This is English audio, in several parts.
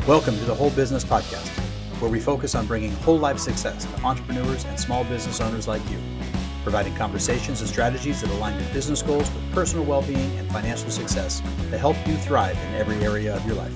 Welcome to the Whole Business Podcast, where we focus on bringing whole life success to entrepreneurs and small business owners like you, providing conversations and strategies that align your business goals with personal well-being and financial success to help you thrive in every area of your life.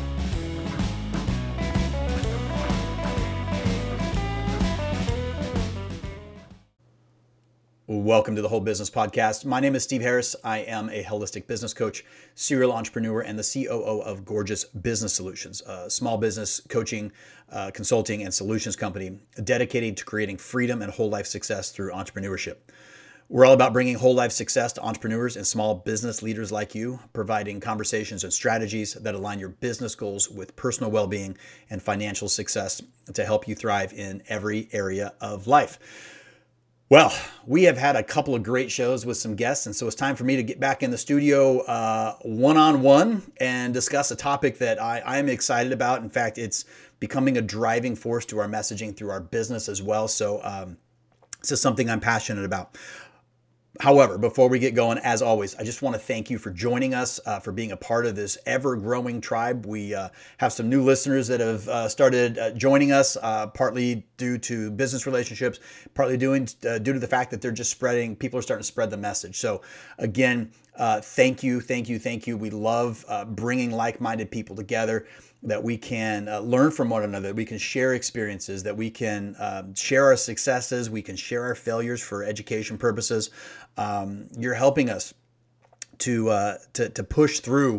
Welcome to the Whole Business Podcast. My name is Steve Harris. I am a holistic business coach, serial entrepreneur, and the COO of Gorgeous Business Solutions, a small business coaching, consulting, and solutions company dedicated to creating freedom and whole life success through entrepreneurship. We're all about bringing whole life success to entrepreneurs and small business leaders like you, providing conversations and strategies that align your business goals with personal well-being and financial success to help you thrive in every area of life. Well, we have had a couple of great shows with some guests, and so it's time for me to get back in the studio one-on-one and discuss a topic that I am excited about. In fact, it's becoming a driving force to our messaging through our business as well. So this is something I'm passionate about. However, before we get going, as always, I just want to thank you for joining us, for being a part of this ever-growing tribe. We have some new listeners that have started joining us, partly due to business relationships, partly due to the fact that they're just spreading, people are starting to spread the message. So again, thank you. We love bringing like-minded people together, that we can learn from one another, that we can share experiences, that we can share our successes, we can share our failures for education purposes. You're helping us to push through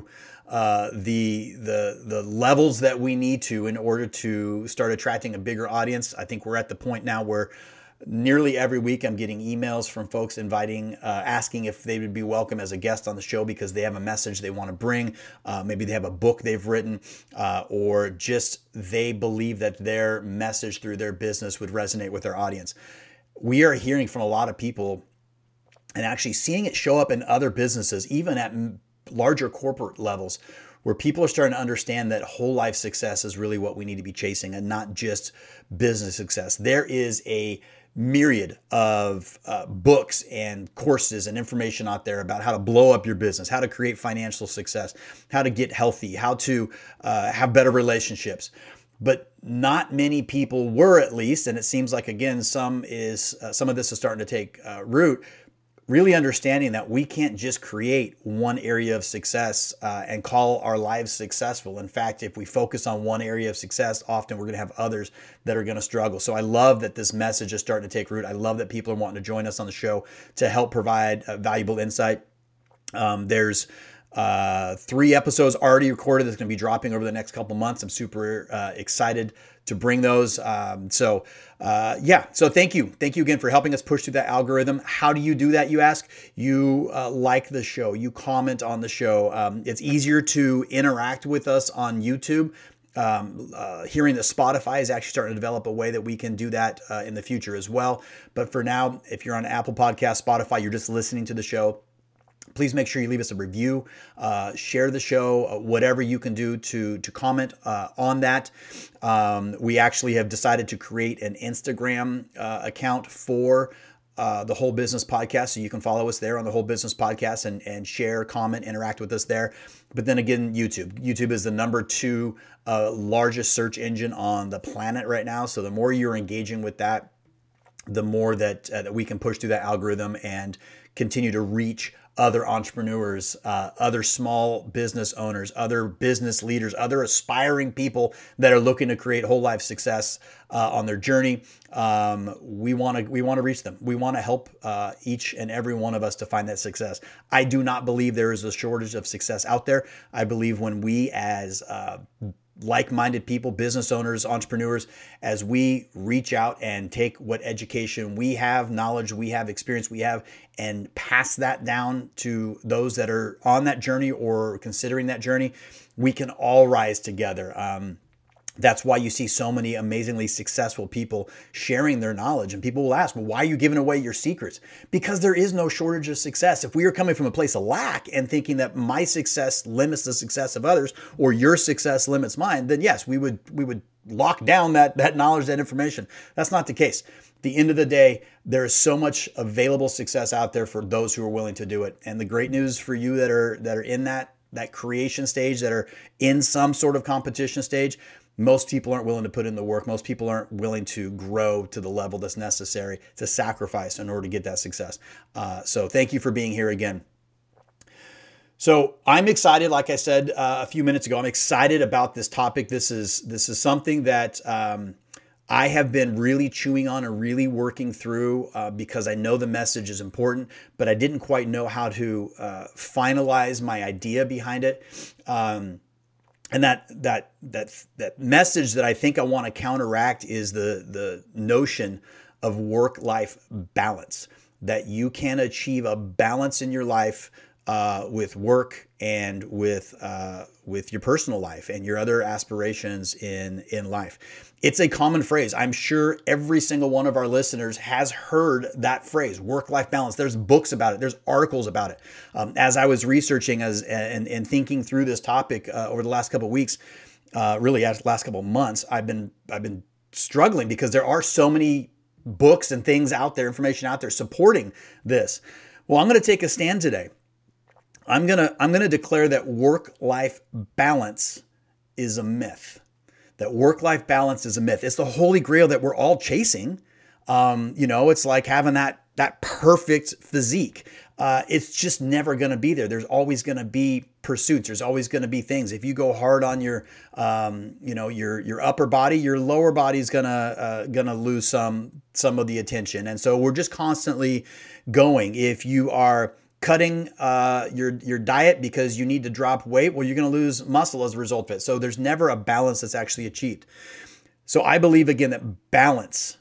the levels that we need to in order to start attracting a bigger audience. I think we're at the point now where nearly every week I'm getting emails from folks asking if they would be welcome as a guest on the show because they have a message they want to bring. Maybe they have a book they've written, or just they believe that their message through their business would resonate with their audience. We are hearing from a lot of people and actually seeing it show up in other businesses, even at larger corporate levels, where people are starting to understand that whole life success is really what we need to be chasing and not just business success. There is a myriad of books and courses and information out there about how to blow up your business, how to create financial success, how to get healthy, how to have better relationships. But not many people were, at least, and it seems like, again, some of this is starting to take root, really understanding that we can't just create one area of success and call our lives successful. In fact, if we focus on one area of success, often we're going to have others that are going to struggle. So I love that this message is starting to take root. I love that people are wanting to join us on the show to help provide valuable insight. There's 3 episodes already recorded that's going to be dropping over the next couple months. I'm super excited to bring those. So thank you. Thank you again for helping us push through that algorithm. How do you do that, you ask? You like the show. You comment on the show. It's easier to interact with us on YouTube. Hearing that Spotify is actually starting to develop a way that we can do that in the future as well. But for now, if you're on Apple Podcasts, Spotify, you're just listening to the show, please make sure you leave us a review, share the show, whatever you can do to comment on that. We actually have decided to create an Instagram account for the Whole Business Podcast, so you can follow us there on the Whole Business Podcast and share, comment, interact with us there. But then again, YouTube. YouTube is the number 2 largest search engine on the planet right now. So the more you're engaging with that, the more that we can push through that algorithm and continue to reach other entrepreneurs, other small business owners, other business leaders, other aspiring people that are looking to create whole life success on their journey. We want to reach them. We want to help each and every one of us to find that success. I do not believe there is a shortage of success out there. I believe when we as like-minded people, business owners, entrepreneurs, as we reach out and take what education we have, knowledge we have, experience we have, and pass that down to those that are on that journey or considering that journey, we can all rise together. That's why you see so many amazingly successful people sharing their knowledge. And people will ask, well, why are you giving away your secrets? Because there is no shortage of success. If we are coming from a place of lack and thinking that my success limits the success of others or your success limits mine, then yes, we would lock down that knowledge, that information. That's not the case. At the end of the day, there is so much available success out there for those who are willing to do it. And the great news for you that are in that that creation stage, that are in some sort of competition stage, most people aren't willing to put in the work. Most people aren't willing to grow to the level that's necessary to sacrifice in order to get that success. So thank you for being here again. So I'm excited, like I said a few minutes ago, I'm excited about this topic. This is something that I have been really chewing on and really working through because I know the message is important, but I didn't quite know how to finalize my idea behind it. And that message that I think I want to counteract is the notion of work-life balance, that you can achieve a balance in your life with work and with your personal life and your other aspirations in life. It's a common phrase. I'm sure every single one of our listeners has heard that phrase, work-life balance. There's books about it. There's articles about it. As I was researching and thinking through this topic over the last couple of weeks, really the last couple of months, I've been struggling because there are so many books and things out there, information out there supporting this. Well, I'm going to take a stand today. I'm gonna declare that work-life balance is a myth. That work-life balance is a myth. It's the holy grail that we're all chasing. It's like having that perfect physique. It's just never going to be there. There's always going to be pursuits. There's always going to be things. If you go hard on your upper body, your lower body is gonna lose some of the attention. And so we're just constantly going. If you are cutting your diet because you need to drop weight, well, you're going to lose muscle as a result of it. So there's never a balance that's actually achieved. So I believe, again, that balance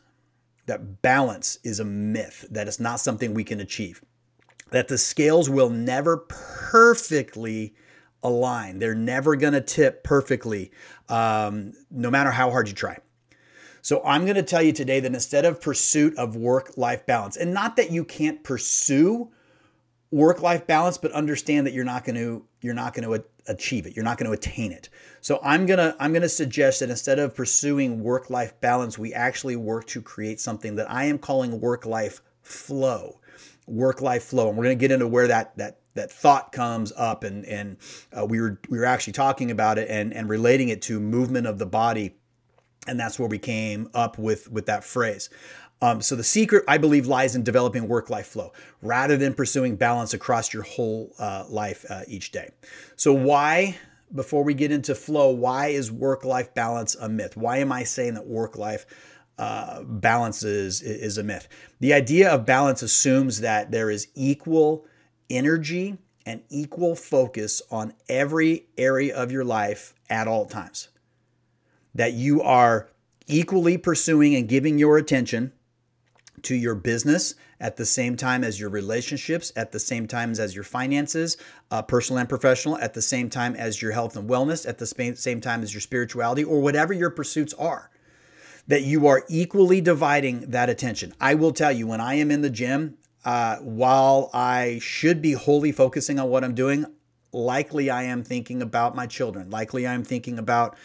is a myth, that it's not something we can achieve, that the scales will never perfectly align. They're never going to tip perfectly, no matter how hard you try. So I'm going to tell you today that instead of pursuit of work-life balance, and not that you can't pursue work-life balance, but understand that you're not going to achieve it. You're not going to attain it. So I'm going to suggest that instead of pursuing work-life balance, we actually work to create something that I am calling work-life flow. Work-life flow. And we're going to get into where that thought comes up, and we were actually talking about it and relating it to movement of the body, and that's where we came up with that phrase. So the secret, I believe, lies in developing work-life flow rather than pursuing balance across your whole life each day. So why, before we get into flow, why is work-life balance a myth? Why am I saying that work-life balance is a myth? The idea of balance assumes that there is equal energy and equal focus on every area of your life at all times. That you are equally pursuing and giving your attention to your business at the same time as your relationships, at the same time as your finances, personal and professional, at the same time as your health and wellness, at the same time as your spirituality, or whatever your pursuits are, that you are equally dividing that attention. I will tell you, when I am in the gym, while I should be wholly focusing on what I'm doing, likely I am thinking about my children. Likely I'm thinking about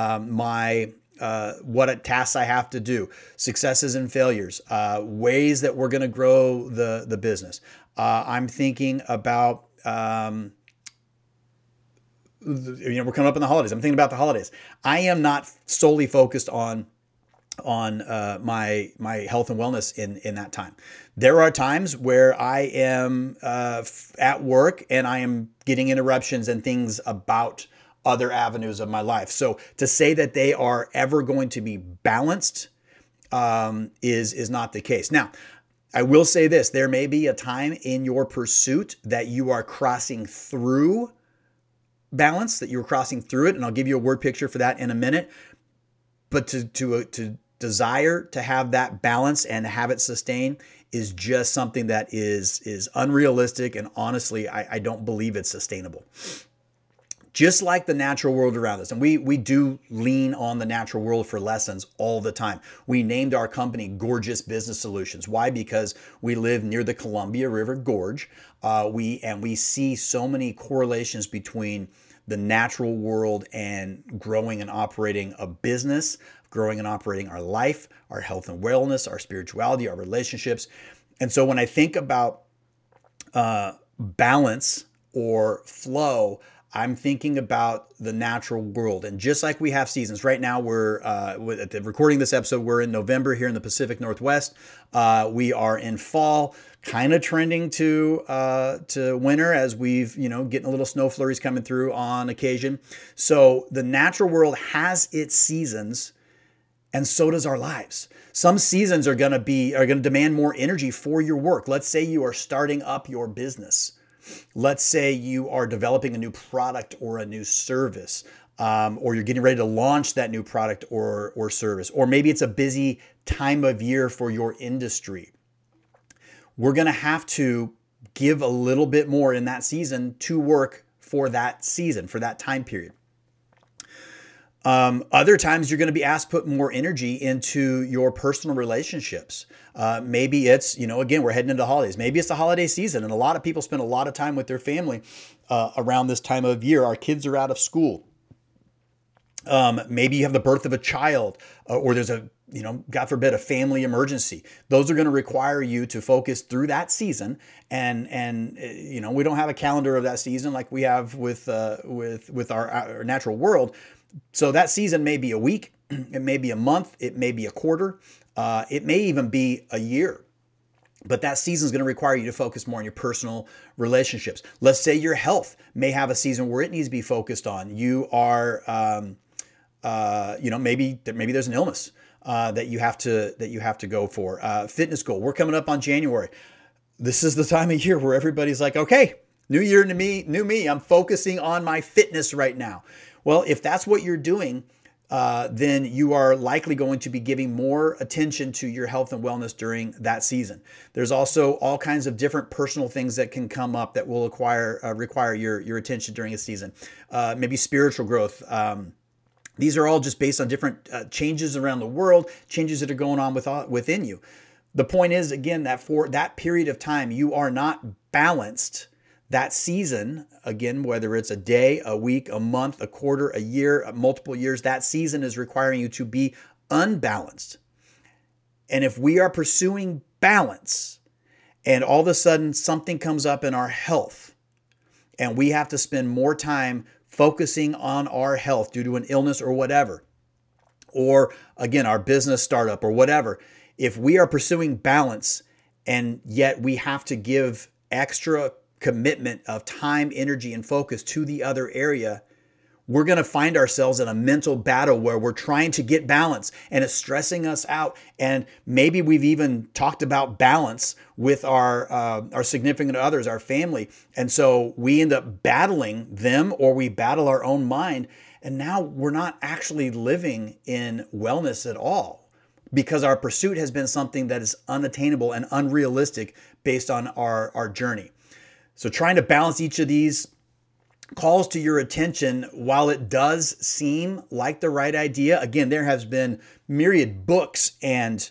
what tasks I have to do, successes and failures, ways that we're going to grow the business. I'm thinking about, we're coming up in the holidays. I'm thinking about the holidays. I am not solely focused on my health and wellness in that time. There are times where I am at work and I am getting interruptions and things about other avenues of my life. So to say that they are ever going to be balanced is not the case. Now, I will say this: there may be a time in your pursuit that you are crossing through balance, that you're crossing through it, and I'll give you a word picture for that in a minute. But to desire to have that balance and have it sustain is just something that is unrealistic, and honestly, I don't believe it's sustainable. Just like the natural world around us. And we do lean on the natural world for lessons all the time. We named our company Gorgeous Business Solutions. Why? Because we live near the Columbia River Gorge. We see so many correlations between the natural world and growing and operating a business, growing and operating our life, our health and wellness, our spirituality, our relationships. And so when I think about balance or flow, I'm thinking about the natural world. And just like we have seasons, right now we're at the recording this episode, we're in November here in the Pacific Northwest. We are in fall, kind of trending to winter as we've, getting a little snow flurries coming through on occasion. So the natural world has its seasons, and so does our lives. Some seasons are going to demand more energy for your work. Let's say you are starting up your business. Let's say you are developing a new product or a new service, or you're getting ready to launch that new product or service, or maybe it's a busy time of year for your industry. We're going to have to give a little bit more in that season to work for that season, for that time period. Other times you're going to be asked to put more energy into your personal relationships. Maybe it's, again, we're heading into holidays. Maybe it's the holiday season, and a lot of people spend a lot of time with their family around this time of year. Our kids are out of school. Maybe you have the birth of a child, or there's God forbid, a family emergency. Those are going to require you to focus through that season. And we don't have a calendar of that season like we have with our natural world. So that season may be a week, it may be a month, it may be a quarter, it may even be a year. But that season is going to require you to focus more on your personal relationships. Let's say your health may have a season where it needs to be focused on. You are, maybe there's an illness that you have to go for. Fitness goal. We're coming up on January. This is the time of year where everybody's like, okay, new year, new me. I'm focusing on my fitness right now. Well, if that's what you're doing, then you are likely going to be giving more attention to your health and wellness during that season. There's also all kinds of different personal things that can come up that will require your attention during a season. Maybe spiritual growth. These are all just based on different changes around the world, changes that are going on within you. The point is, again, that for that period of time, you are not balanced. That season, again, whether it's a day, a week, a month, a quarter, a year, multiple years, that season is requiring you to be unbalanced. And if we are pursuing balance and all of a sudden something comes up in our health and we have to spend more time focusing on our health due to an illness or whatever, or again, our business startup or whatever, if we are pursuing balance and yet we have to give extra commitment of time, energy, and focus to the other area, we're going to find ourselves in a mental battle where we're trying to get balance and it's stressing us out. And maybe we've even talked about balance with our significant others, our family. And so we end up battling them, or we battle our own mind. And now we're not actually living in wellness at all, because our pursuit has been something that is unattainable and unrealistic based on our journey. So trying to balance each of these calls to your attention, while it does seem like the right idea. Again, there has been myriad books and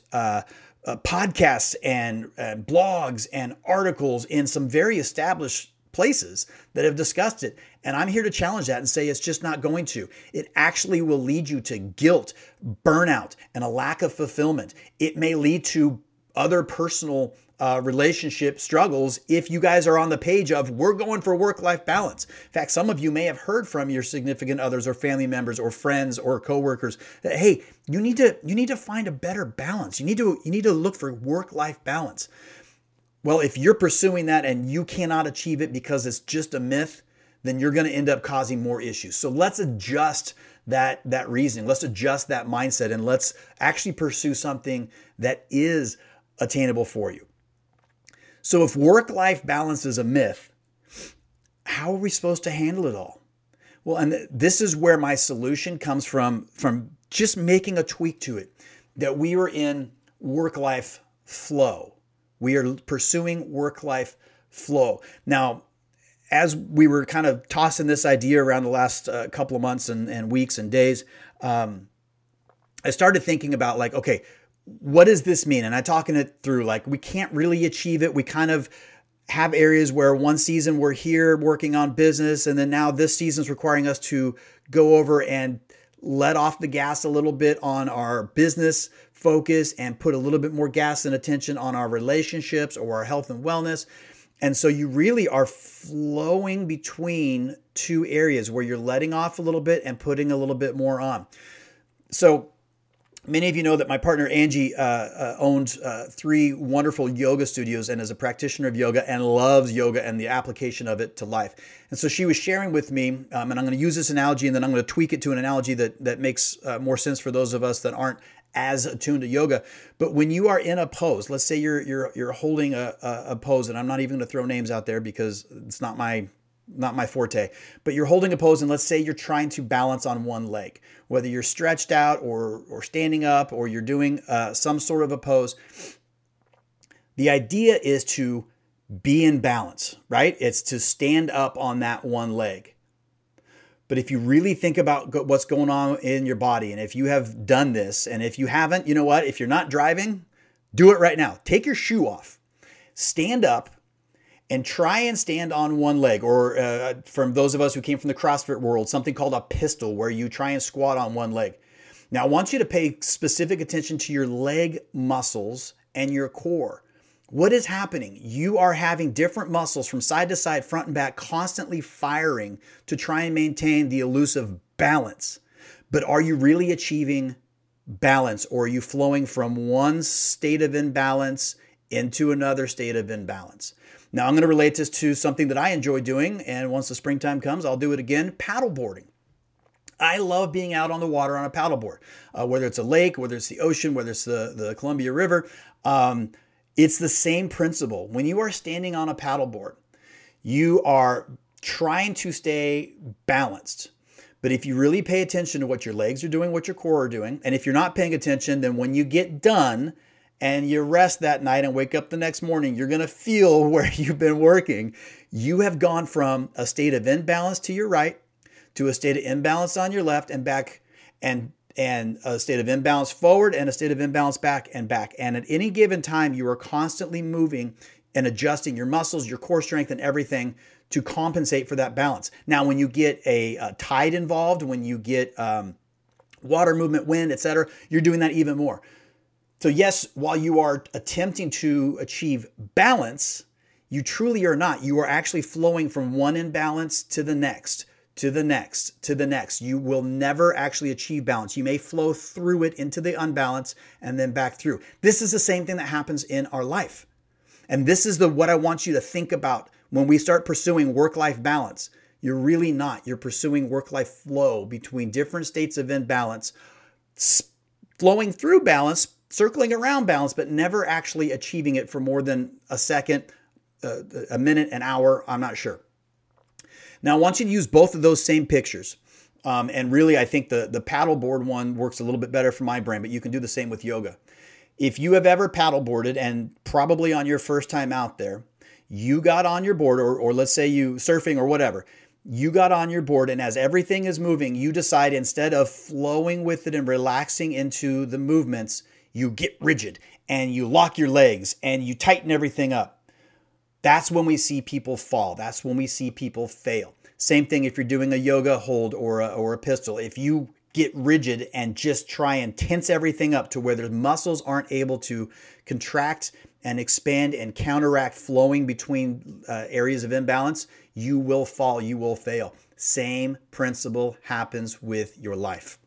podcasts and blogs and articles in some very established places that have discussed it. And I'm here to challenge that and say it's just not going to. It actually will lead you to guilt, burnout, and a lack of fulfillment. It may lead to other personal relationship struggles if you guys are on the page of we're going for work-life balance. In fact, some of you may have heard from your significant others or family members or friends or coworkers that, hey, you need to find a better balance. You need to look for work-life balance. Well, if you're pursuing that and you cannot achieve it because it's just a myth, then you're going to end up causing more issues. So let's adjust that reasoning. Let's adjust that mindset, and let's actually pursue something that is attainable for you. So if work-life balance is a myth, how are we supposed to handle it all? Well, and this is where my solution comes from just making a tweak to it, that we are in work-life flow. We are pursuing work-life flow. Now, as we were kind of tossing this idea around the last couple of months and weeks and days, I started thinking about like, okay, what does this mean? And I'm talking it through, like, we can't really achieve it. We kind of have areas where one season we're here working on business, and then now this season's requiring us to go over and let off the gas a little bit on our business focus and put a little bit more gas and attention on our relationships or our health and wellness. And so you really are flowing between two areas where you're letting off a little bit and putting a little bit more on. So many of you know that my partner Angie owns 3 wonderful yoga studios and is a practitioner of yoga and loves yoga and the application of it to life. And so she was sharing with me, and I'm going to use this analogy and then I'm going to tweak it to an analogy that makes more sense for those of us that aren't as attuned to yoga. But when you are in a pose, let's say you're holding a pose, and I'm not even going to throw names out there because it's not my forte, but you're holding a pose, and let's say you're trying to balance on one leg, whether you're stretched out or standing up or you're doing some sort of a pose. The idea is to be in balance, right? It's to stand up on that one leg. But if you really think about what's going on in your body, and if you have done this, and if you haven't, you know what? If you're not driving, do it right now. Take your shoe off, stand up, and try and stand on one leg. Or from those of us who came from the CrossFit world, something called a pistol, where you try and squat on one leg. Now, I want you to pay specific attention to your leg muscles and your core. What is happening? You are having different muscles from side to side, front and back, constantly firing to try and maintain the elusive balance. But are you really achieving balance, or are you flowing from one state of imbalance into another state of imbalance? Now, I'm going to relate this to something that I enjoy doing, and once the springtime comes, I'll do it again, paddleboarding. I love being out on the water on a paddleboard, whether it's a lake, whether it's the ocean, whether it's the Columbia River. It's the same principle. When you are standing on a paddleboard, you are trying to stay balanced. But if you really pay attention to what your legs are doing, what your core are doing, and if you're not paying attention, then when you get done and you rest that night and wake up the next morning, you're going to feel where you've been working. You have gone from a state of imbalance to your right to a state of imbalance on your left and back, and a state of imbalance forward and a state of imbalance back and back. And at any given time, you are constantly moving and adjusting your muscles, your core strength, and everything to compensate for that balance. Now, when you get a tide involved, when you get water movement, wind, etc., you're doing that even more. So yes, while you are attempting to achieve balance, you truly are not. You are actually flowing from one imbalance to the next, to the next, to the next. You will never actually achieve balance. You may flow through it into the unbalance and then back through. This is the same thing that happens in our life. And this is what I want you to think about when we start pursuing work-life balance. You're really not. You're pursuing work-life flow between different states of imbalance, flowing through balance, circling around balance, but never actually achieving it for more than a second, a minute, an hour. I'm not sure. Now, I want you to use both of those same pictures. And really, I think the paddleboard one works a little bit better for my brain, but you can do the same with yoga. If you have ever paddleboarded, and probably on your first time out there, you got on your board, or let's say you surfing or whatever, you got on your board, and as everything is moving, you decide instead of flowing with it and relaxing into the movements, you get rigid and you lock your legs and you tighten everything up. That's when we see people fall. That's when we see people fail. Same thing if you're doing a yoga hold or a pistol. If you get rigid and just try and tense everything up to where the muscles aren't able to contract and expand and counteract flowing between areas of imbalance, you will fall, you will fail. Same principle happens with your life.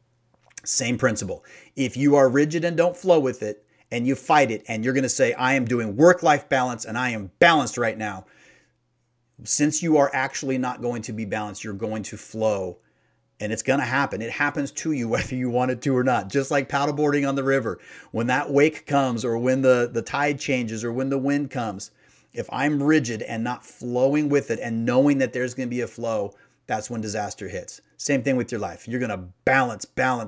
Same principle. If you are rigid and don't flow with it, and you fight it, and you're going to say, I am doing work-life balance and I am balanced right now, since you are actually not going to be balanced, you're going to flow. And it's going to happen. It happens to you whether you want it to or not. Just like paddleboarding on the river. When that wake comes, or when the tide changes, or when the wind comes, if I'm rigid and not flowing with it and knowing that there's going to be a flow, that's when disaster hits. Same thing with your life. You're going to balance,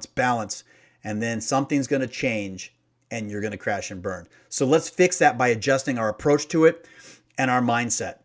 and then something's going to change and you're going to crash and burn. So let's fix that by adjusting our approach to it and our mindset.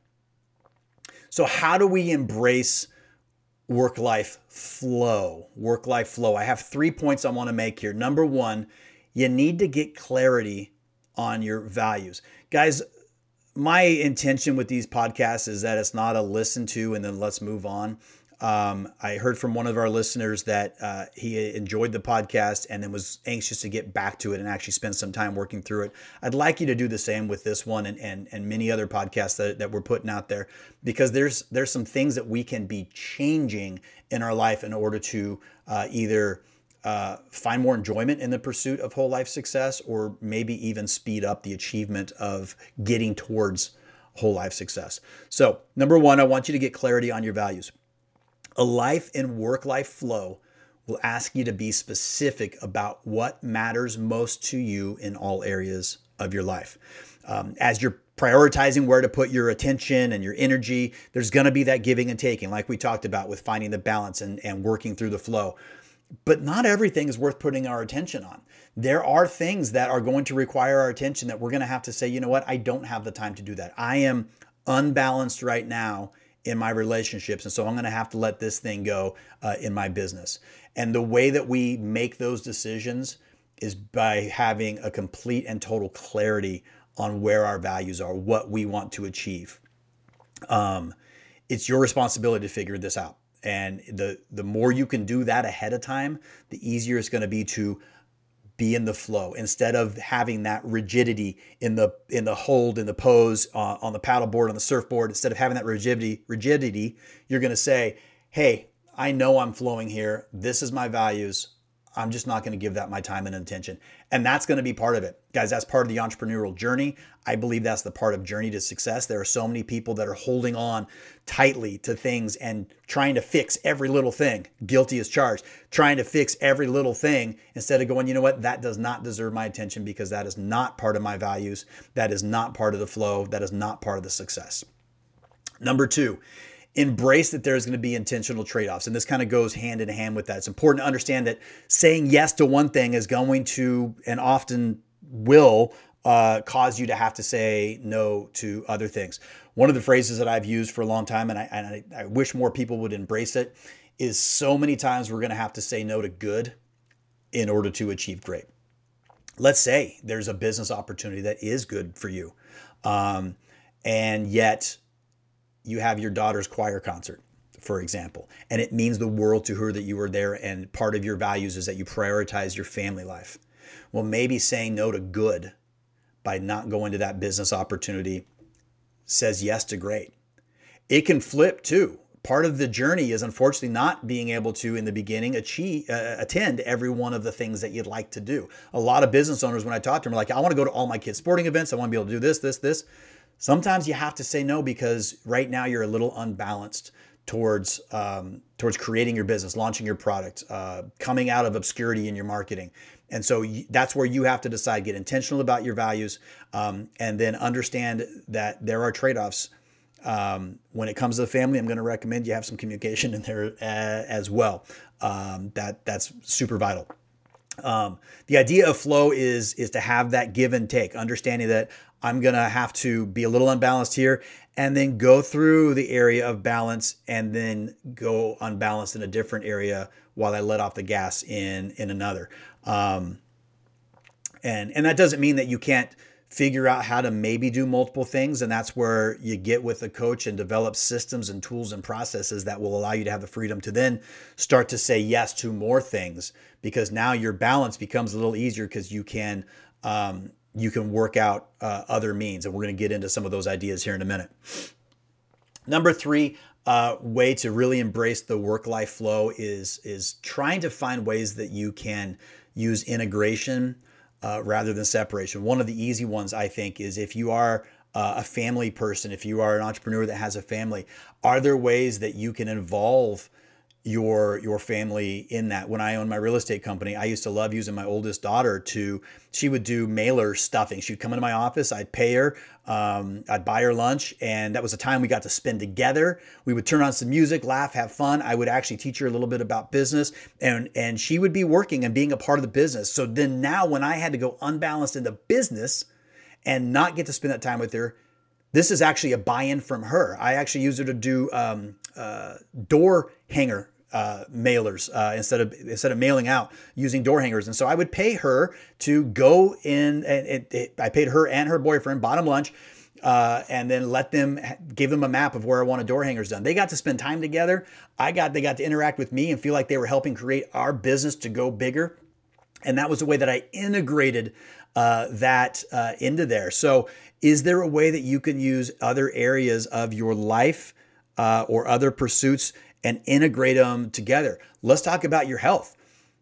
So how do we embrace work-life flow? Work-life flow. I have 3 points I want to make here. Number one, you need to get clarity on your values. Guys, my intention with these podcasts is that it's not a listen to and then let's move on. I heard from one of our listeners that he enjoyed the podcast and then was anxious to get back to it and actually spend some time working through it. I'd like you to do the same with this one and many other podcasts that we're putting out there, because there's some things that we can be changing in our life in order to either find more enjoyment in the pursuit of whole life success, or maybe even speed up the achievement of getting towards whole life success. So, number one, I want you to get clarity on your values. A life and work-life flow will ask you to be specific about what matters most to you in all areas of your life. As you're prioritizing where to put your attention and your energy, there's going to be that giving and taking, like we talked about with finding the balance and working through the flow. But not everything is worth putting our attention on. There are things that are going to require our attention that we're going to have to say, you know what, I don't have the time to do that. I am unbalanced right now in my relationships, and so I'm going to have to let this thing go in my business. And the way that we make those decisions is by having a complete and total clarity on where our values are, what we want to achieve. It's your responsibility to figure this out. And the more you can do that ahead of time, the easier it's going to be to be in the flow, instead of having that rigidity in the hold, in the pose, on the paddleboard, on the surfboard. Instead of having that rigidity, you're going to say, hey, I know I'm flowing here. This is my values. I'm just not going to give that my time and attention. And that's going to be part of it. Guys, that's part of the entrepreneurial journey. I believe that's the part of journey to success. There are so many people that are holding on tightly to things and trying to fix every little thing. Guilty as charged. Trying to fix every little thing instead of going, you know what, that does not deserve my attention because that is not part of my values. That is not part of the flow. That is not part of the success. Number two, embrace that there's going to be intentional trade-offs. And this kind of goes hand in hand with that. It's important to understand that saying yes to one thing is going to, and often will, cause you to have to say no to other things. One of the phrases that I've used for a long time, and I wish more people would embrace it, is so many times we're going to have to say no to good in order to achieve great. Let's say there's a business opportunity that is good for you, and yet you have your daughter's choir concert, for example, and it means the world to her that you were there, and part of your values is that you prioritize your family life. Well, maybe saying no to good by not going to that business opportunity says yes to great. It can flip too. Part of the journey is unfortunately not being able to, in the beginning, attend every one of the things that you'd like to do. A lot of business owners, when I talk to them, are like, I want to go to all my kids' sporting events. I want to be able to do this. Sometimes you have to say no because right now you're a little unbalanced towards creating your business, launching your product, coming out of obscurity in your marketing. And so that's where you have to decide, get intentional about your values, and then understand that there are trade-offs. When it comes to the family, I'm going to recommend you have some communication in there as well. That's super vital. The idea of flow is to have that give and take, understanding that I'm going to have to be a little unbalanced here and then go through the area of balance and then go unbalanced in a different area while I let off the gas in another. And that doesn't mean that you can't figure out how to maybe do multiple things. And that's where you get with a coach and develop systems and tools and processes that will allow you to have the freedom to then start to say yes to more things, because now your balance becomes a little easier because you can work out other means. And we're going to get into some of those ideas here in a minute. Number three, way to really embrace the work-life flow is trying to find ways that you can use integration rather than separation. One of the easy ones, I think, is if you are a family person, if you are an entrepreneur that has a family, are there ways that you can involve your family in that? When I owned my real estate company, I used to love using my oldest daughter she would do mailer stuffing. She'd come into my office, I'd pay her, I'd buy her lunch, and that was a time we got to spend together. We would turn on some music, laugh, have fun. I would actually teach her a little bit about business, and she would be working and being a part of the business. So then now when I had to go unbalanced into business and not get to spend that time with her, this is actually a buy-in from her. I actually used her to do door hanger mailers instead of mailing out, using door hangers. And so I would pay her to go in, and I paid her and her boyfriend, bought them lunch, and then give them a map of where I want a door hangers done. They got to spend time together. They got to interact with me and feel like they were helping create our business to go bigger. And that was the way that I integrated that into there. So is there a way that you can use other areas of your life or other pursuits and integrate them together? Let's talk about your health.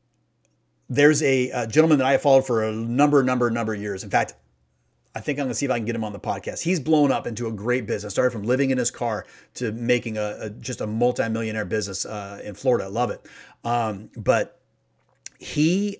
There's a gentleman that I have followed for a number of years. In fact, I think I'm going to see if I can get him on the podcast. He's blown up into a great business. Started from living in his car to making just a multi-millionaire business in Florida. I love it. But he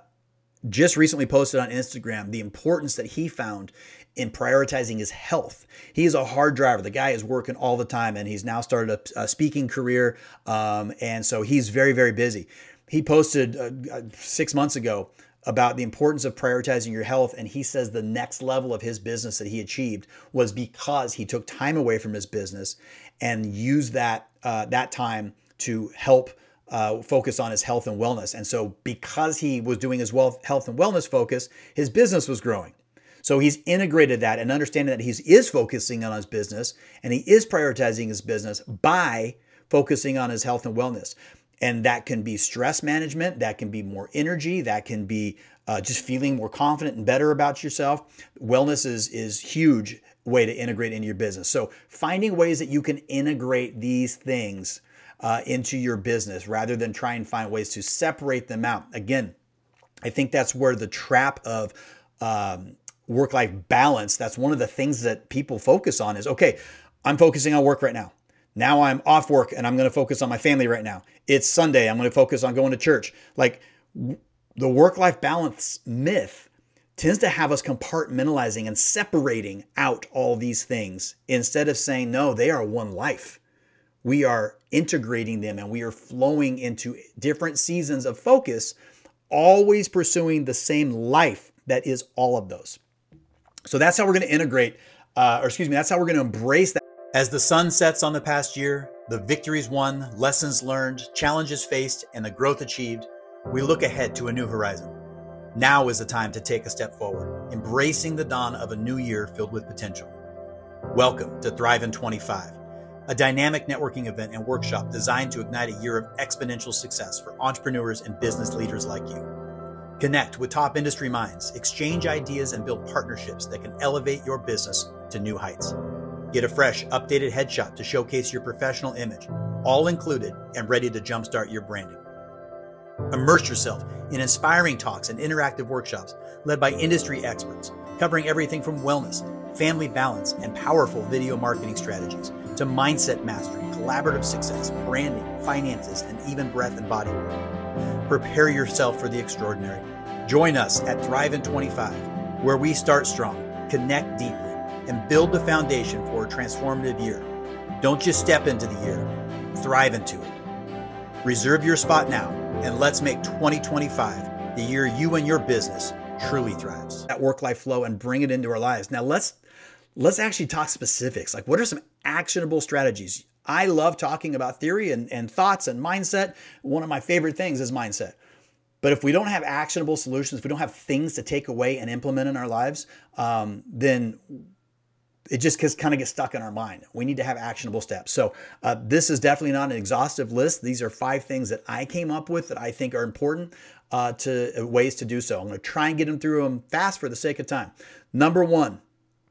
just recently posted on Instagram the importance that he found in prioritizing his health. He is a hard driver. The guy is working all the time, and he's now started a speaking career. And so he's very, very busy. He posted 6 months ago about the importance of prioritizing your health. And he says the next level of his business that he achieved was because he took time away from his business and used that time to help focus on his health and wellness. And so because he was doing his health and wellness focus, his business was growing. So he's integrated that and understanding that he is focusing on his business and he is prioritizing his business by focusing on his health and wellness. And that can be stress management, that can be more energy, that can be just feeling more confident and better about yourself. Wellness is huge way to integrate into your business. So finding ways that you can integrate these things into your business rather than try and find ways to separate them out. Again, I think that's where the trap of work-life balance, that's one of the things that people focus on is, okay, I'm focusing on work right now. Now I'm off work and I'm going to focus on my family right now. It's Sunday. I'm going to focus on going to church. Like the work-life balance myth tends to have us compartmentalizing and separating out all these things instead of saying, no, they are one life. We are integrating them and we are flowing into different seasons of focus, always pursuing the same life that is all of those. So that's how we're going to integrate, that's how we're going to embrace that. As the sun sets on the past year, the victories won, lessons learned, challenges faced, and the growth achieved, we look ahead to a new horizon. Now is the time to take a step forward, embracing the dawn of a new year filled with potential. Welcome to Thrive in 25, a dynamic networking event and workshop designed to ignite a year of exponential success for entrepreneurs and business leaders like you. Connect with top industry minds, exchange ideas, and build partnerships that can elevate your business to new heights. Get a fresh, updated headshot to showcase your professional image, all included and ready to jumpstart your branding. Immerse yourself in inspiring talks and interactive workshops led by industry experts, covering everything from wellness, family balance, and powerful video marketing strategies to mindset mastery, collaborative success, branding, finances, and even breath and body work. Prepare yourself for the extraordinary. Join us at Thrive in 25, where we start strong, connect deeply, and build the foundation for a transformative year. Don't just step into the year, thrive into it. Reserve your spot now, and let's make 2025 the year you and your business truly thrives. That work-life flow and bring it into our lives. Now let's actually talk specifics. Like, what are some actionable strategies? I love talking about theory and thoughts and mindset. One of my favorite things is mindset. But if we don't have actionable solutions, if we don't have things to take away and implement in our lives, then it just kind of gets stuck in our mind. We need to have actionable steps. So this is definitely not an exhaustive list. These are 5 things that I came up with that I think are important to ways to do so. I'm going to try and get them through them fast for the sake of time. Number 1,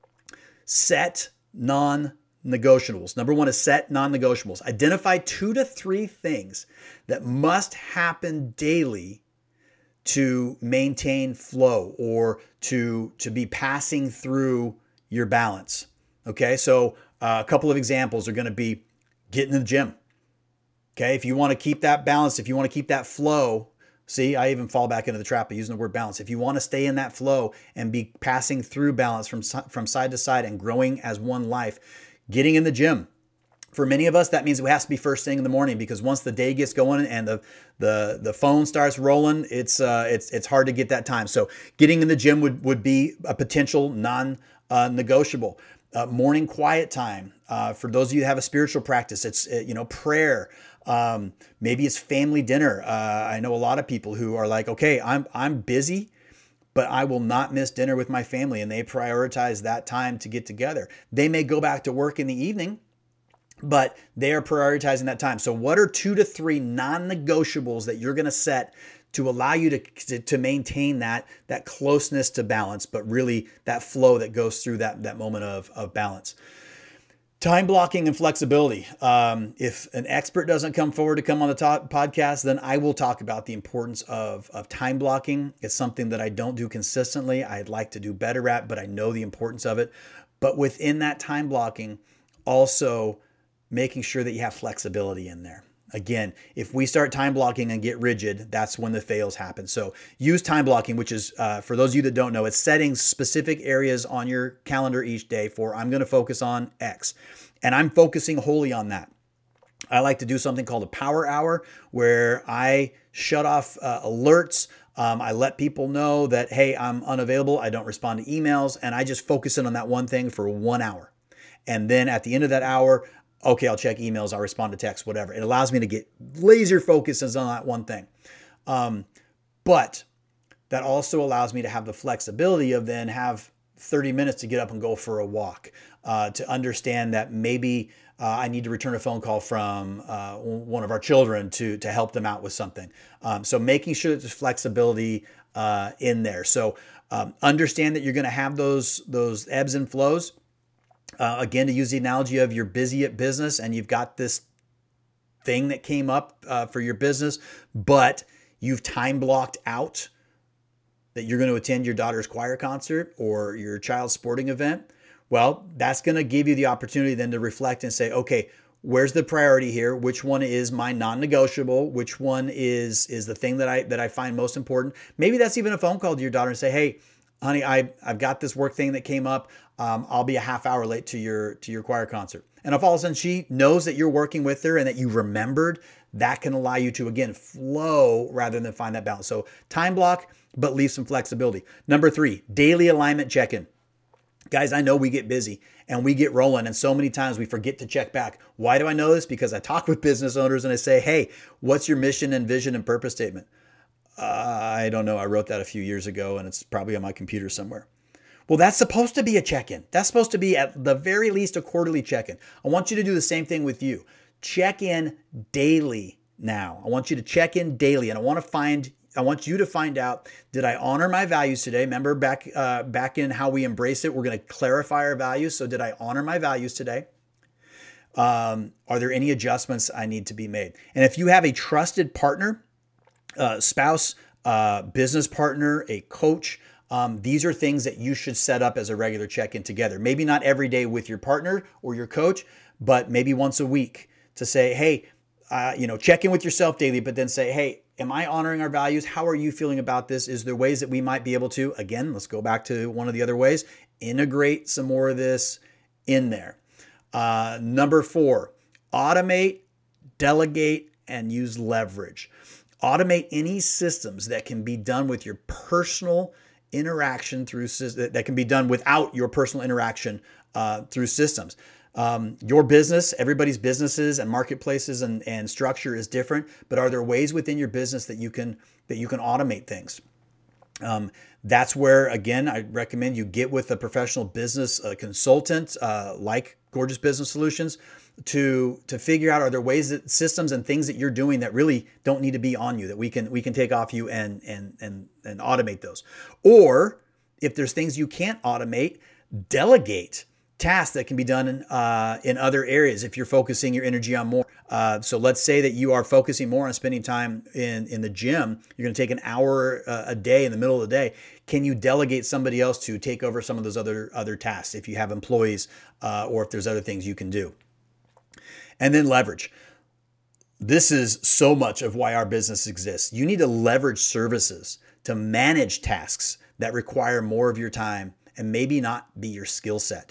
set non-negotiables. Number 1 is set non-negotiables. Identify 2 to 3 things that must happen daily to maintain flow or to be passing through your balance. Okay, so a couple of examples are going to be getting in the gym. Okay, if you want to keep that balance, if you want to keep that flow, see, I even fall back into the trap of using the word balance. If you want to stay in that flow and be passing through balance from side to side and growing as one life, getting in the gym. For many of us, that means it has to be first thing in the morning because once the day gets going and the phone starts rolling, it's hard to get that time. So getting in the gym would be a potential non-negotiable. Morning quiet time. For those of you that have a spiritual practice, it's prayer. Maybe it's family dinner. I know a lot of people who are like, okay, I'm busy, but I will not miss dinner with my family, and they prioritize that time to get together. They may go back to work in the evening, but they are prioritizing that time. So what are 2 to 3 non-negotiables that you're going to set to allow you to maintain that closeness to balance, but really that flow that goes through that moment of balance? Time blocking and flexibility. If an expert doesn't come forward to come on the podcast, then I will talk about the importance of time blocking. It's something that I don't do consistently. I'd like to do better at, but I know the importance of it. But within that time blocking, also making sure that you have flexibility in there. Again, if we start time blocking and get rigid, that's when the fails happen. So use time blocking, which is, for those of you that don't know, it's setting specific areas on your calendar each day for, I'm going to focus on X. And I'm focusing wholly on that. I like to do something called a power hour, where I shut off alerts. I let people know that, hey, I'm unavailable. I don't respond to emails. And I just focus in on that one thing for 1 hour. And then at the end of that hour, okay, I'll check emails, I'll respond to texts, whatever. It allows me to get laser focused on that one thing. But that also allows me to have the flexibility of then have 30 minutes to get up and go for a walk, to understand that maybe I need to return a phone call from one of our children to help them out with something. So making sure that there's flexibility in there. So understand that you're going to have those ebbs and flows. Again, to use the analogy of you're busy at business and you've got this thing that came up for your business, but you've time blocked out that you're going to attend your daughter's choir concert or your child's sporting event. Well, that's going to give you the opportunity then to reflect and say, okay, where's the priority here? Which one is my non-negotiable? Which one is the thing that I find most important? Maybe that's even a phone call to your daughter and say, hey, honey, I've got this work thing that came up. I'll be a half hour late to your choir concert. And if all of a sudden she knows that you're working with her and that you remembered, that can allow you to, again, flow rather than find that balance. So time block, but leave some flexibility. Number 3, daily alignment check-in. Guys, I know we get busy and we get rolling, and so many times we forget to check back. Why do I know this? Because I talk with business owners and I say, hey, what's your mission and vision and purpose statement? I don't know. I wrote that a few years ago and it's probably on my computer somewhere. Well, that's supposed to be a check-in. That's supposed to be at the very least a quarterly check-in. I want you to do the same thing with you. Check in daily now. I want you to check in daily, and I want you to find out, did I honor my values today? Remember back in how we embrace it, we're going to clarify our values. So did I honor my values today? Are there any adjustments I need to be made? And if you have a trusted partner, spouse, business partner, a coach, these are things that you should set up as a regular check-in together. Maybe not every day with your partner or your coach, but maybe once a week to say, hey, check in with yourself daily, but then say, hey, am I honoring our values? How are you feeling about this? Is there ways that we might be able to, again, let's go back to one of the other ways, integrate some more of this in there. Number 4, automate, delegate, and use leverage. Automate any systems that can be done with your personal interaction that can be done without your personal interaction through systems. Your business, everybody's businesses and marketplaces and structure is different, but are there ways within your business that you can automate things? That's where, again, I recommend you get with a professional business consultant like Gorgeous Business Solutions to figure out, are there ways that systems and things that you're doing that really don't need to be on you, that we can take off you and automate those. Or if there's things you can't automate, delegate tasks that can be done in other areas if you're focusing your energy on more. So let's say that you are focusing more on spending time in the gym. You're going to take an hour a day in the middle of the day. Can you delegate somebody else to take over some of those other tasks if you have employees or if there's other things you can do? And then leverage. This is so much of why our business exists. You need to leverage services to manage tasks that require more of your time and maybe not be your skill set.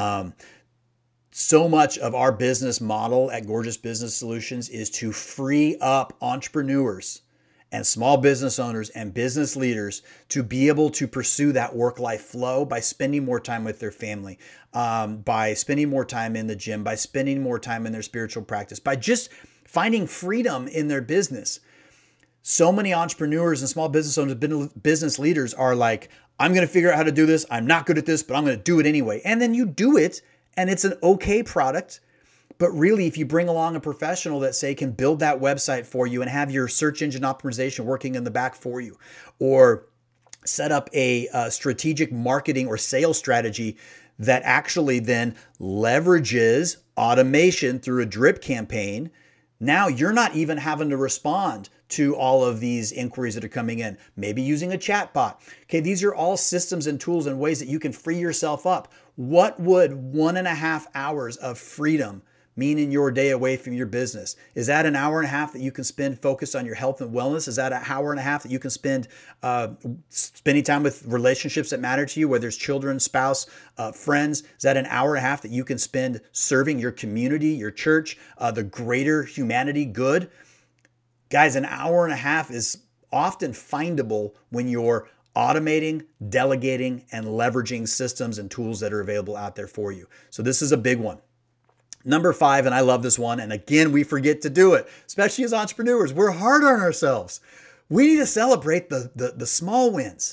So much of our business model at Gorgeous Business Solutions is to free up entrepreneurs and small business owners and business leaders to be able to pursue that work-life flow by spending more time with their family, by spending more time in the gym, by spending more time in their spiritual practice, by just finding freedom in their business. So many entrepreneurs and small business owners, business leaders are like, I'm going to figure out how to do this. I'm not good at this, but I'm going to do it anyway. And then you do it and it's an okay product. But really, if you bring along a professional that, say, can build that website for you and have your search engine optimization working in the back for you, or set up a strategic marketing or sales strategy that actually then leverages automation through a drip campaign, now you're not even having to respond to all of these inquiries that are coming in, maybe using a chat bot. Okay, these are all systems and tools and ways that you can free yourself up. What would 1.5 hours of freedom mean in your day away from your business? Is that an hour and a half that you can spend focused on your health and wellness? Is that an hour and a half that you can spend spending time with relationships that matter to you, whether it's children, spouse, friends? Is that an hour and a half that you can spend serving your community, your church, the greater humanity good? Guys, an hour and a half is often findable when you're automating, delegating, and leveraging systems and tools that are available out there for you. So this is a big one. Number 5, and I love this one, and again, we forget to do it, especially as entrepreneurs. We're hard on ourselves. We need to celebrate the small wins.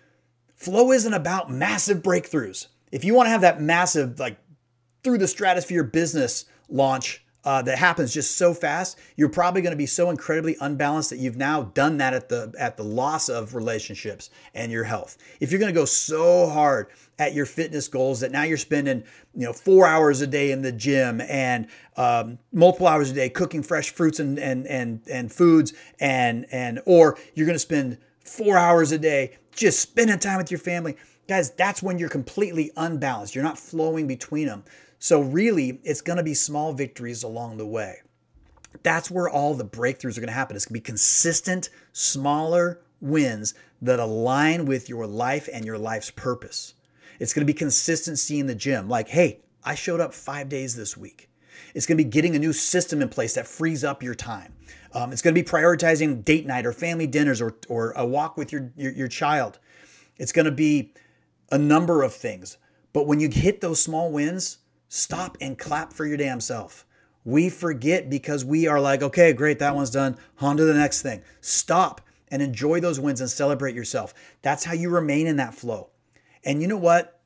Flow isn't about massive breakthroughs. If you want to have that massive, like through the stratosphere business launch that happens just so fast, you're probably going to be so incredibly unbalanced that you've now done that at the loss of relationships and your health. If you're going to go so hard at your fitness goals that now you're spending 4 hours a day in the gym and multiple hours a day cooking fresh fruits and foods or you're going to spend 4 hours a day just spending time with your family, guys, that's when you're completely unbalanced. You're not flowing between them. So really, it's going to be small victories along the way. That's where all the breakthroughs are going to happen. It's going to be consistent, smaller wins that align with your life and your life's purpose. It's going to be consistency in the gym. Like, hey, I showed up 5 days this week. It's going to be getting a new system in place that frees up your time. It's going to be prioritizing date night or family dinners or a walk with your child. It's going to be a number of things. But when you hit those small wins, stop and clap for your damn self. We forget because we are like, okay, great, that one's done. On to the next thing. Stop and enjoy those wins and celebrate yourself. That's how you remain in that flow. And you know what?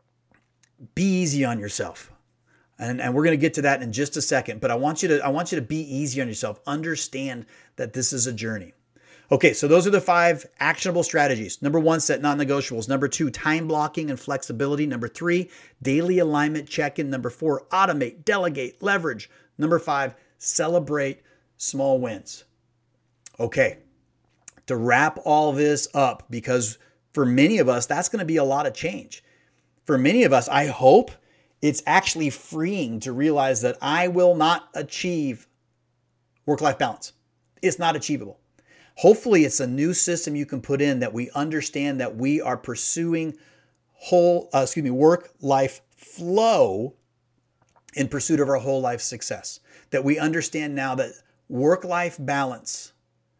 Be easy on yourself. And we're going to get to that in just a second, but I want you to be easy on yourself. Understand that this is a journey. Okay, so those are the 5 actionable strategies. Number 1, set non-negotiables. Number 2, time blocking and flexibility. Number 3, daily alignment check-in. Number 4, automate, delegate, leverage. Number 5, celebrate small wins. Okay, to wrap all this up, because for many of us, that's going to be a lot of change. For many of us, I hope it's actually freeing to realize that I will not achieve work-life balance. It's not achievable. Hopefully, it's a new system you can put in that we understand that we are pursuing work-life flow in pursuit of our whole life success. That we understand now that work-life balance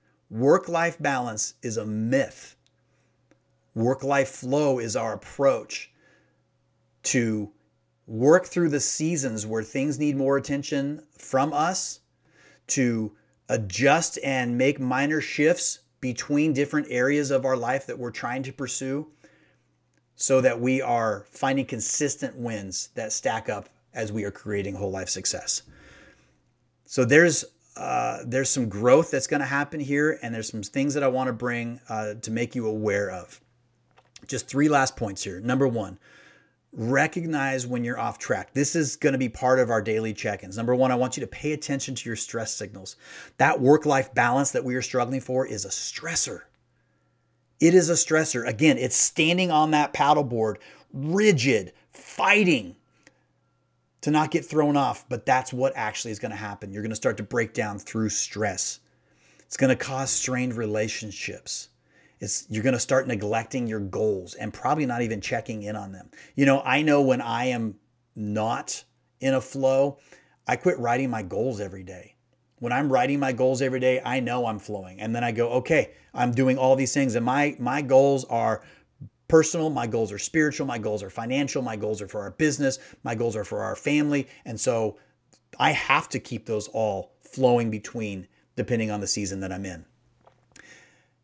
is a myth. Work-life flow is our approach to work through the seasons where things need more attention from us, to adjust and make minor shifts between different areas of our life that we're trying to pursue so that we are finding consistent wins that stack up as we are creating whole life success. So there's some growth that's going to happen here, and there's some things that I want to bring to make you aware of. Just 3 last points here. Number 1, recognize when you're off track. This is going to be part of our daily check-ins. Number 1, I want you to pay attention to your stress signals. That work-life balance that we are struggling for is a stressor. It is a stressor. Again, it's standing on that paddleboard, rigid, fighting to not get thrown off, but that's what actually is going to happen. You're going to start to break down through stress. It's going to cause strained relationships. You're going to start neglecting your goals and probably not even checking in on them. I know when I am not in a flow, I quit writing my goals every day. When I'm writing my goals every day, I know I'm flowing. And then I go, okay, I'm doing all these things. And my goals are personal. My goals are spiritual. My goals are financial. My goals are for our business. My goals are for our family. And so I have to keep those all flowing between, depending on the season that I'm in.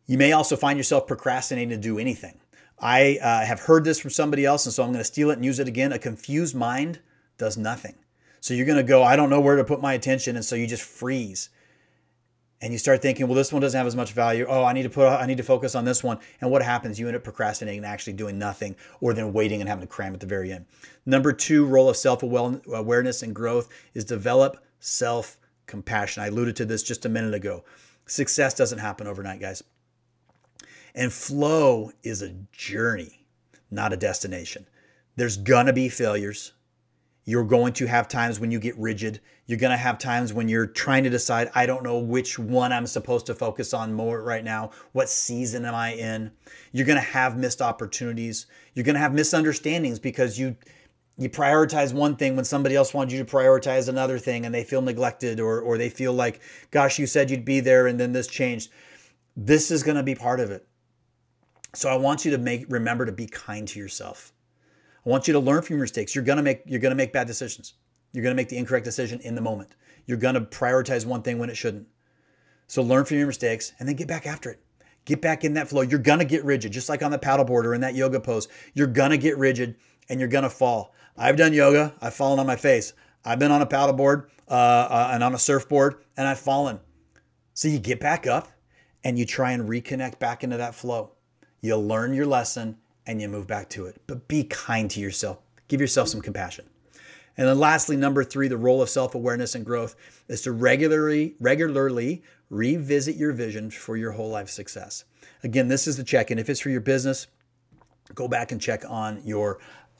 You may also find yourself procrastinating to do anything. I have heard this from somebody else, and so I'm going to steal it and use it again. A confused mind does nothing. So you're going to go, I don't know where to put my attention, and so you just freeze. And you start thinking, well, this one doesn't have as much value. Oh, I need to focus on this one. And what happens? You end up procrastinating and actually doing nothing, or then waiting and having to cram at the very end. Number 2, role of self-awareness and growth is develop self-compassion. I alluded to this just a minute ago. Success doesn't happen overnight, guys. And flow is a journey, not a destination. There's gonna be failures. You're going to have times when you get rigid. You're going to have times when you're trying to decide, I don't know which one I'm supposed to focus on more right now. What season am I in? You're going to have missed opportunities. You're going to have misunderstandings because you prioritize one thing when somebody else wants you to prioritize another thing, and they feel neglected, or they feel like, gosh, you said you'd be there and then this changed. This is going to be part of it. So I want you to remember to be kind to yourself. I want you to learn from your mistakes. You're gonna make bad decisions. You're gonna make the incorrect decision in the moment. You're gonna prioritize one thing when it shouldn't. So learn from your mistakes and then get back after it. Get back in that flow. You're gonna get rigid, just like on the paddleboard or in that yoga pose. You're gonna get rigid and you're gonna fall. I've done yoga. I've fallen on my face. I've been on a paddleboard and on a surfboard, and I've fallen. So you get back up and you try and reconnect back into that flow. You learn your lesson and you move back to it. But be kind to yourself. Give yourself some compassion. And then lastly, number 3, the role of self-awareness and growth is to regularly revisit your vision for your whole life success. Again, this is the check-in. If it's for your business, go back and check on your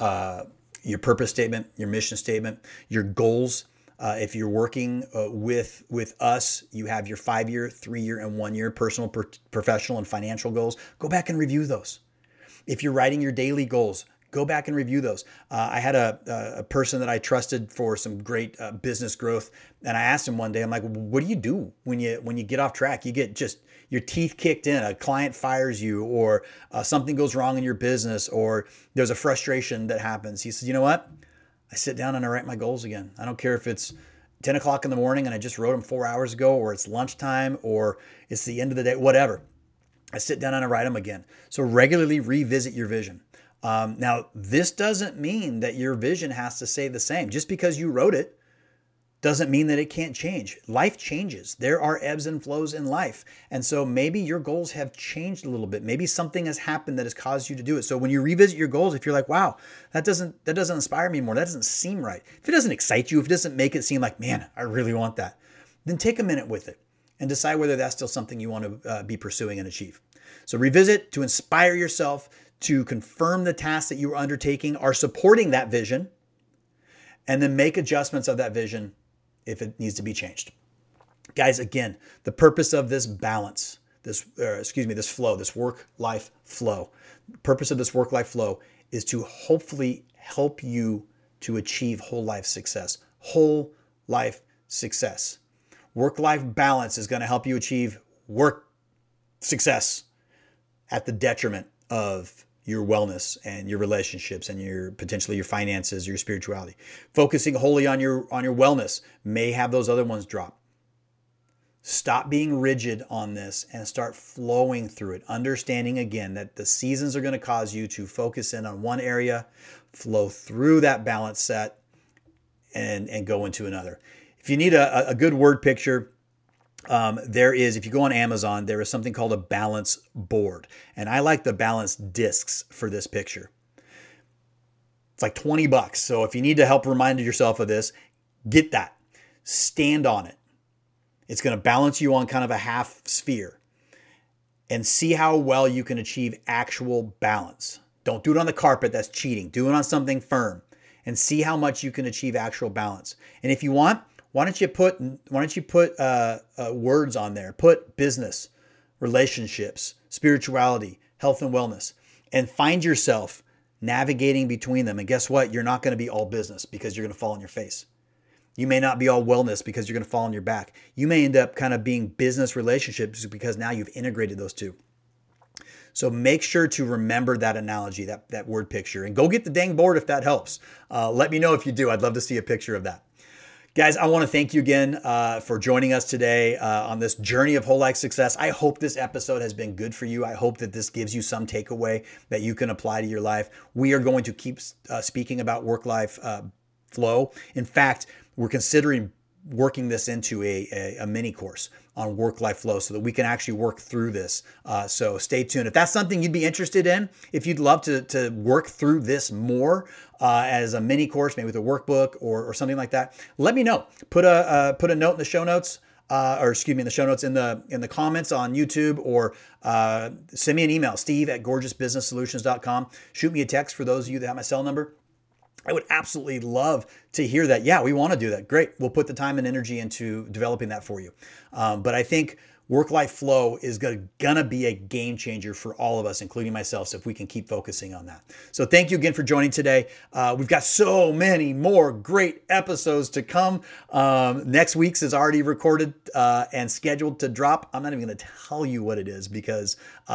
purpose statement, your mission statement, your goals. If you're working with us, you have your 5-year, 3-year, and 1-year personal, professional, and financial goals. Go back and review those. If you're writing your daily goals, go back and review those. I had a person that I trusted for some great business growth, and I asked him one day, I'm like, what do you do when you get off track? You get just your teeth kicked in, a client fires you, or something goes wrong in your business, or there's a frustration that happens. He says, you know what? I sit down and I write my goals again. I don't care if it's 10 o'clock in the morning and I just wrote them 4 hours ago, or it's lunchtime, or it's the end of the day, whatever. I sit down and I write them again. So regularly revisit your vision. Now, this doesn't mean that your vision has to stay the same. Just because you wrote it doesn't mean that it can't change. Life changes. There are ebbs and flows in life. And so maybe your goals have changed a little bit. Maybe something has happened that has caused you to do it. So when you revisit your goals, if you're like, wow, that doesn't inspire me anymore, that doesn't seem right. If it doesn't excite you, if it doesn't make it seem like, man, I really want that, then take a minute with it and decide whether that's still something you want to be pursuing and achieve. So revisit to inspire yourself, to confirm the tasks that you are undertaking are supporting that vision, and then make adjustments of that vision if it needs to be changed. Guys, again, the purpose of this balance, this flow, this work-life flow, the purpose of this work-life flow is to hopefully help you to achieve whole life success. Whole life success. Work-life balance is going to help you achieve work success at the detriment of your wellness and your relationships and your potentially your finances, your spirituality. Focusing wholly on your wellness may have those other ones drop. Stop being rigid on this and start flowing through it. Understanding again that the seasons are going to cause you to focus in on one area, flow through that balance set, and go into another. If you need a good word picture, if you go on Amazon, there is something called a balance board. And I like the balance discs for this picture. It's like $20. So if you need to help remind yourself of this, get that. Stand on it. It's going to balance you on kind of a half sphere. And see how well you can achieve actual balance. Don't do it on the carpet, that's cheating. Do it on something firm. And see how much you can achieve actual balance. And if you want, why don't you put words on there? Put business, relationships, spirituality, health and wellness, and find yourself navigating between them. And guess what? You're not going to be all business because you're going to fall on your face. You may not be all wellness because you're going to fall on your back. You may end up kind of being business relationships because now you've integrated those two. So make sure to remember that analogy, that word picture, and go get the dang board if that helps. Let me know if you do. I'd love to see a picture of that. Guys, I want to thank you again for joining us today on this journey of whole life success. I hope this episode has been good for you. I hope that this gives you some takeaway that you can apply to your life. We are going to keep speaking about work-life flow. In fact, we're considering working this into a mini course on work-life flow so that we can actually work through this. So stay tuned. If that's something you'd be interested in, if you'd love to work through this more as a mini course, maybe with a workbook or something like that, let me know. Put a note in the show notes. In the show notes in the comments on YouTube, or send me an email, steve@gorgeousbusinesssolutions.com. Shoot me a text for those of you that have my cell number. I would absolutely love to hear that. Yeah, we want to do that. Great. We'll put the time and energy into developing that for you. But I think work-life flow is gonna be a game changer for all of us, including myself, so if we can keep focusing on that. So thank you again for joining today. We've got so many more great episodes to come. Next week's is already recorded and scheduled to drop. I'm not even gonna tell you what it is because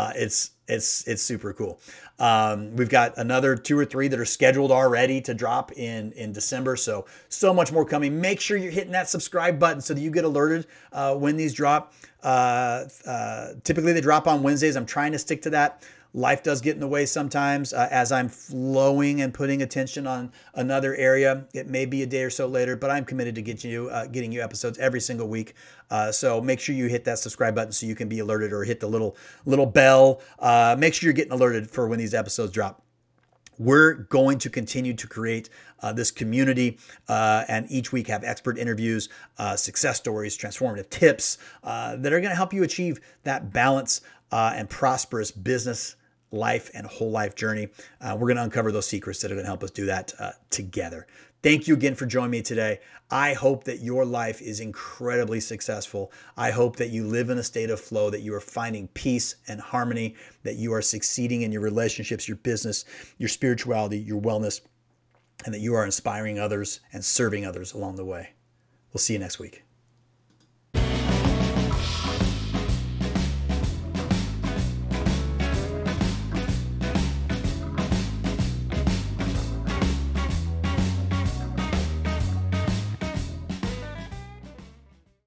it's super cool. We've got another 2 or 3 that are scheduled already to drop in December. So much more coming. Make sure you're hitting that subscribe button so that you get alerted when these drop. Typically they drop on Wednesdays. I'm trying to stick to that. Life does get in the way sometimes as I'm flowing and putting attention on another area. It may be a day or so later, but I'm committed to getting you episodes every single week. So make sure you hit that subscribe button so you can be alerted, or hit the little bell. Make sure you're getting alerted for when these episodes drop. We're going to continue to create this community and each week have expert interviews, success stories, transformative tips that are going to help you achieve that balance and prosperous business, life, and whole life journey. We're going to uncover those secrets that are going to help us do that together. Thank you again for joining me today. I hope that your life is incredibly successful. I hope that you live in a state of flow, that you are finding peace and harmony, that you are succeeding in your relationships, your business, your spirituality, your wellness, and that you are inspiring others and serving others along the way. We'll see you next week.